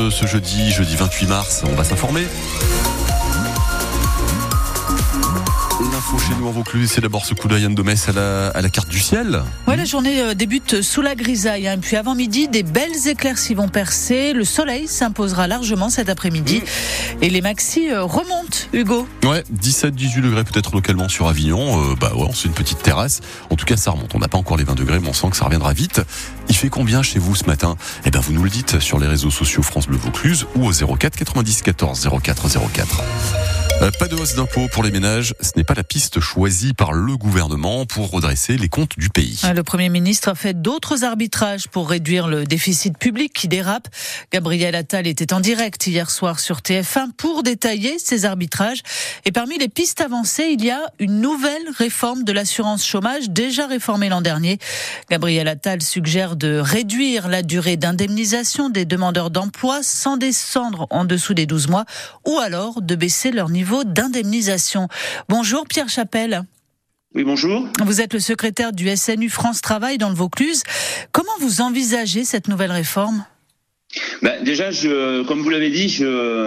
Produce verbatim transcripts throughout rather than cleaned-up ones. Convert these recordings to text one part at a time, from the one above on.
de ce jeudi, jeudi vingt-huit mars. On va s'informer. L'info chez nous en Vaucluse, c'est d'abord ce coup d'œil Anne Domès à la, à la carte du ciel. Ouais, la journée euh, débute sous la grisaille, hein. Puis avant midi, des belles éclaircies vont percer. Le soleil s'imposera largement cet après-midi. Mmh. Et les maxis euh, remontent, Hugo. Ouais, dix-sept à dix-huit degrés peut-être localement sur Avignon. Euh, bah ouais, c'est une petite terrasse. En tout cas, ça remonte. On n'a pas encore les vingt degrés, mais on sent que ça reviendra vite. Il fait combien chez vous ce matin? Eh ben, vous nous le dites sur les réseaux sociaux France Bleu Vaucluse ou au zéro quatre quatre-vingt-dix quatorze zéro quatre zéro quatre. Euh, pas de hausse d'impôts pour les ménages, ce n'est pas la piste choisie par le gouvernement pour redresser les comptes du pays. Le Premier ministre a fait d'autres arbitrages pour réduire le déficit public qui dérape. Gabriel Attal était en direct hier soir sur T F un pour détailler ces arbitrages. Et parmi les pistes avancées, il y a une nouvelle réforme de l'assurance chômage déjà réformée l'an dernier. Gabriel Attal suggère de réduire la durée d'indemnisation des demandeurs d'emploi sans descendre en dessous des douze mois ou alors de baisser leur niveau d'indemnisation. Bonjour Pierre Chapelle. Oui, bonjour. Vous êtes le secrétaire du S N U France Travail dans le Vaucluse. Comment vous envisagez cette nouvelle réforme ? Ben, déjà, je, comme vous l'avez dit, je,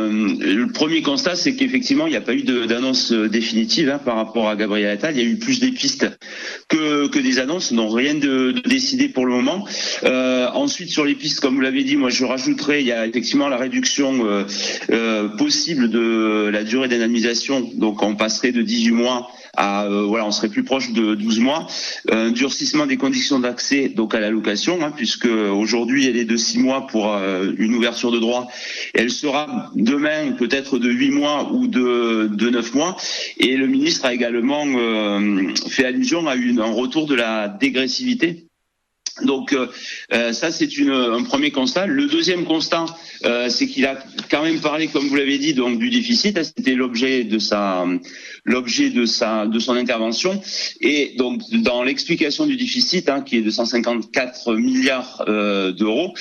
le premier constat, c'est qu'effectivement, il n'y a pas eu de, d'annonce définitive hein, par rapport à Gabriel Attal. Il y a eu plus des pistes que, que des annonces, donc rien de, de décidé pour le moment. Euh, ensuite, sur les pistes, comme vous l'avez dit, moi, je rajouterais, il y a effectivement la réduction euh, euh, possible de la durée d'indemnisation. Donc, on passerait de dix-huit mois à, euh, voilà, on serait plus proche de douze mois. Un durcissement des conditions d'accès donc à l'allocation, hein, puisque aujourd'hui, elle est de six mois pour euh, une ouverture de droit. Elle sera demain peut-être de huit mois ou de, de neuf mois. Et le ministre a également euh, fait allusion à une, un retour de la dégressivité. Donc euh, ça c'est une, un premier constat. Le deuxième constat, euh, c'est qu'il a quand même parlé, comme vous l'avez dit, donc du déficit. C'était l'objet de sa, l'objet de sa, de son intervention. Et donc dans l'explication du déficit, hein, qui est de cent cinquante-quatre milliards euh, d'euros,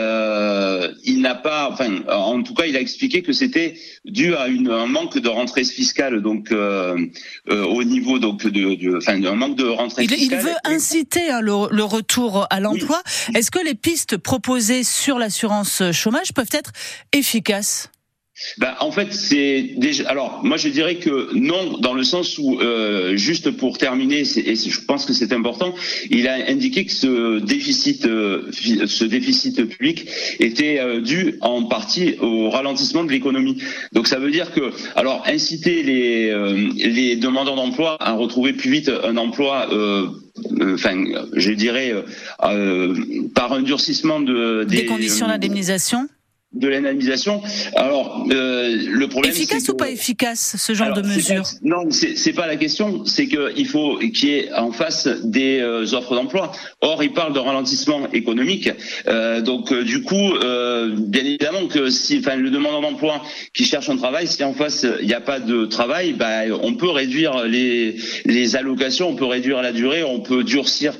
euh, il n'a pas, enfin, en tout cas, il a expliqué que c'était dû à une, un manque de rentrée fiscale, donc euh, euh, au niveau donc de, de, enfin, un manque de rentrée il, fiscale. Il veut inciter hein, le, le retour à l'emploi. Oui. Est-ce que les pistes proposées sur l'assurance chômage peuvent être efficaces ? Ben, en fait, c'est déjà. Alors, moi, je dirais que non, dans le sens où, euh, juste pour terminer, c'est, et je pense que c'est important, il a indiqué que ce déficit, euh, ce déficit public était euh, dû en partie au ralentissement de l'économie. Donc, ça veut dire que, alors, inciter les euh, les demandeurs d'emploi à retrouver plus vite un emploi. Euh, Enfin, je dirais euh, par un durcissement de des, des conditions d'indemnisation. De l'indemnisation. Alors, euh, le problème. Efficace c'est ou que, pas efficace ce genre alors, de mesure? C'est pas, non, c'est, c'est pas la question. C'est que il faut qu'il y ait en face des euh, offres d'emploi. Or, il parle de ralentissement économique. Euh, donc, euh, du coup, euh, bien évidemment que si, enfin, le demandeur d'emploi qui cherche un travail, si en face il n'y a pas de travail, bah, on peut réduire les les allocations, on peut réduire la durée, on peut durcir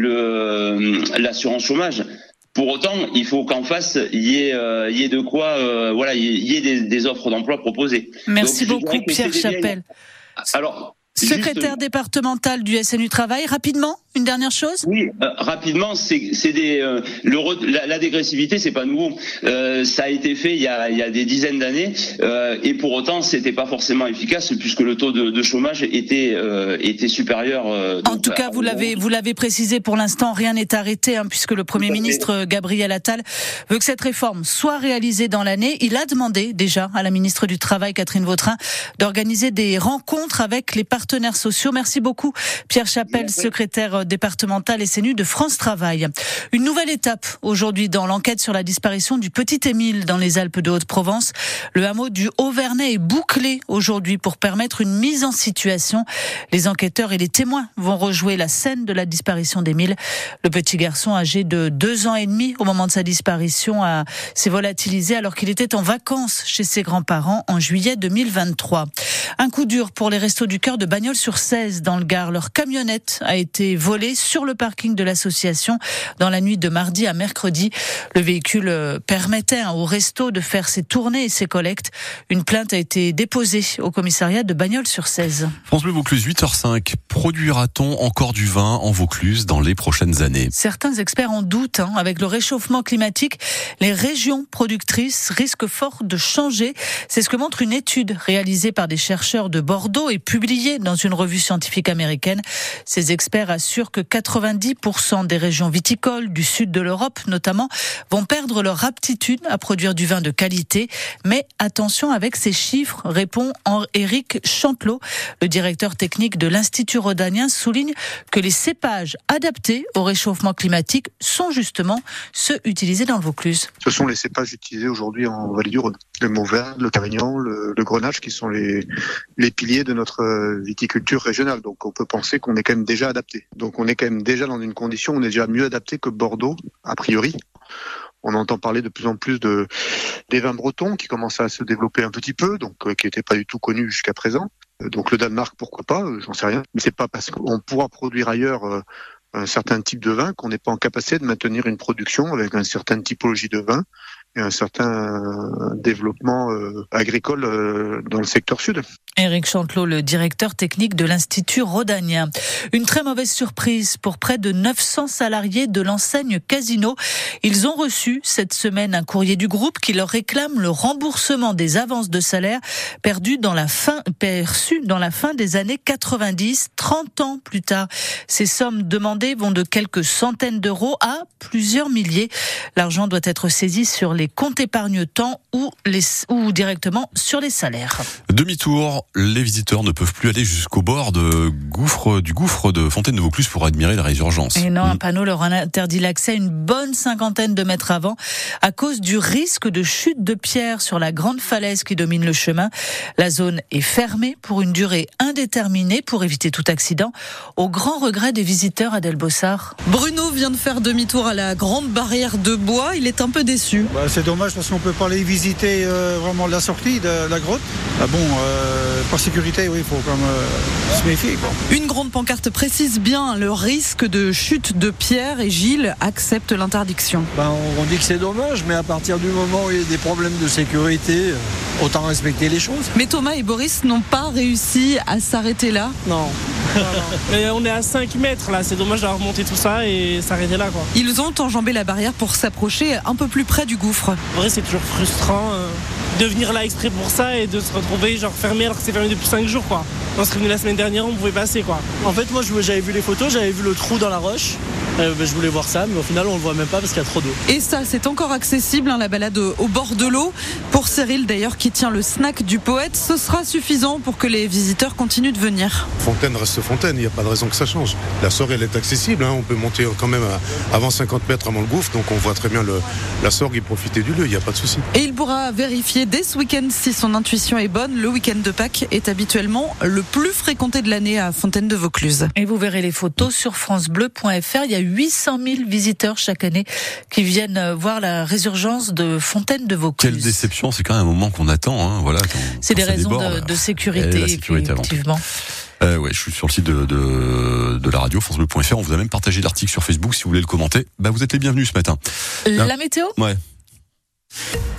le l'assurance chômage. Pour autant, il faut qu'en face, il y ait, euh, il y ait de quoi, euh, voilà, il y ait des, des offres d'emploi proposées. Merci Donc, beaucoup, Pierre Chapelle. Alors, secrétaire juste... départemental du S N U Travail, rapidement, une dernière chose. Oui, euh, rapidement, c'est, c'est des, euh, le, la, la dégressivité, c'est pas nouveau. Euh, ça a été fait il y a, il y a des dizaines d'années, euh, et pour autant, c'était pas forcément efficace puisque le taux de, de chômage était, euh, était supérieur. Euh, en donc, tout cas, à, vous l'avez, vous l'avez précisé. Pour l'instant, rien n'est arrêté, hein, puisque le Premier ministre Gabriel Attal veut que cette réforme soit réalisée dans l'année. Il a demandé déjà à la ministre du Travail, Catherine Vautrin, d'organiser des rencontres avec les partenaires sociaux. Merci beaucoup, Pierre Chapelle, Merci. secrétaire départemental S N U de France Travail. Une nouvelle étape aujourd'hui dans l'enquête sur la disparition du petit Émile dans les Alpes de Haute-Provence. Le hameau du Haut-Vernay est bouclé aujourd'hui pour permettre une mise en situation. Les enquêteurs et les témoins vont rejouer la scène de la disparition d'Émile. Le petit garçon âgé de deux ans et demi au moment de sa disparition a, s'est volatilisé alors qu'il était en vacances chez ses grands-parents en juillet deux mille vingt-trois. Un coup dur pour les Restos du Cœur de Bagnols-sur-Cèze dans le Gard. Leur camionnette a été volée volé sur le parking de l'association dans la nuit de mardi à mercredi. Le véhicule permettait au resto de faire ses tournées et ses collectes. Une plainte a été déposée au commissariat de Bagnols-sur-Cèze. France Bleu Vaucluse, huit heures cinq. Produira-t-on encore du vin en Vaucluse dans les prochaines années? Certains experts en doutent. Hein. Avec le réchauffement climatique, les régions productrices risquent fort de changer. C'est ce que montre une étude réalisée par des chercheurs de Bordeaux et publiée dans une revue scientifique américaine. Ces experts assurent que quatre-vingt-dix pour cent des régions viticoles du sud de l'Europe, notamment, vont perdre leur aptitude à produire du vin de qualité. Mais attention avec ces chiffres, répond Éric Chantelot. Le directeur technique de l'Institut Rhodanien souligne que les cépages adaptés au réchauffement climatique sont justement ceux utilisés dans le Vaucluse. Ce sont les cépages utilisés aujourd'hui en Vallée du Rhône. Le Mourvèdre, le Carignan, le, le Grenache qui sont les, les piliers de notre viticulture régionale. Donc on peut penser qu'on est quand même déjà adapté. Donc on est quand même déjà dans une condition, on est déjà mieux adapté que Bordeaux, a priori. On entend parler de plus en plus de des vins bretons qui commencent à se développer un petit peu, donc euh, qui n'étaient pas du tout connus jusqu'à présent. Euh, donc le Danemark, pourquoi pas, euh, j'en sais rien. Mais c'est pas parce qu'on pourra produire ailleurs euh, un certain type de vin qu'on n'est pas en capacité de maintenir une production avec une certaine typologie de vin et un certain développement euh, agricole euh, dans le secteur sud. Éric Chantelot, le directeur technique de l'Institut Rhodanien. Une très mauvaise surprise pour près de neuf cents salariés de l'enseigne Casino. Ils ont reçu cette semaine un courrier du groupe qui leur réclame le remboursement des avances de salaire perdues dans la fin, perçues dans la fin des années quatre-vingt-dix, trente ans plus tard. Ces sommes demandées vont de quelques centaines d'euros à plusieurs milliers. L'argent doit être saisi sur les comptes épargne-temps ou, les, ou directement sur les salaires. Demi-tour, les visiteurs ne peuvent plus aller jusqu'au bord de gouffre, du gouffre de Fontaine de Vaucluse pour admirer la résurgence. Et non, un panneau leur interdit l'accès une bonne cinquantaine de mètres avant à cause du risque de chute de pierre sur la grande falaise qui domine le chemin. La zone est fermée pour une durée indéterminée pour éviter tout accident, au grand regret des visiteurs. Adèle Bossard. Bruno vient de faire demi-tour à la grande barrière de bois. Il est un peu déçu. Bah, c'est dommage parce qu'on peut pas aller visiter euh, vraiment la sortie de la grotte. Ah bon, euh, par sécurité, oui, il faut quand même euh, se méfier, quoi. Une grande pancarte précise bien le risque de chute de pierre et Gilles accepte l'interdiction. Ben, on dit que c'est dommage, mais à partir du moment où il y a des problèmes de sécurité, autant respecter les choses. Mais Thomas et Boris n'ont pas réussi à s'arrêter là. Non. non, non. Mais on est à cinq mètres là, c'est dommage d'avoir remonté tout ça et s'arrêter là, quoi. Ils ont enjambé la barrière pour s'approcher un peu plus près du gouffre. En vrai, c'est toujours frustrant euh, de venir là exprès pour ça et de se retrouver genre fermé alors que c'est fermé depuis cinq jours, quoi. On serait venu la semaine dernière, on pouvait passer, quoi. En fait, moi j'avais vu les photos, j'avais vu le trou dans la roche. Euh, ben, je voulais voir ça, mais au final on le voit même pas parce qu'il y a trop d'eau. Et ça, c'est encore accessible, hein, la balade au bord de l'eau. Pour Cyril d'ailleurs, qui tient le snack du poète, ce sera suffisant pour que les visiteurs continuent de venir. Fontaine reste Fontaine, il n'y a pas de raison que ça change. La Sorgue, elle est accessible, hein, on peut monter quand même à, avant cinquante mètres avant le gouffre, donc on voit très bien le, la Sorgue et profiter du lieu, il n'y a pas de souci. Et il pourra vérifier dès ce week-end si son intuition est bonne. Le week-end de Pâques est habituellement le plus fréquenté de l'année à Fontaine de Vaucluse. Et vous verrez les photos sur francebleu point f r. Il y a huit cent mille visiteurs chaque année qui viennent voir la résurgence de Fontaine de Vaucluse. Quelle déception, c'est quand même un moment qu'on attend. Hein, voilà, quand, c'est quand des raisons déborde, de, de sécurité, sécurité effectivement. Euh, ouais, je suis sur le site de, de, de la radio, francebleu point f r. On vous a même partagé l'article sur Facebook si vous voulez le commenter. Bah, vous êtes les bienvenus ce matin. La, la météo ? Ouais.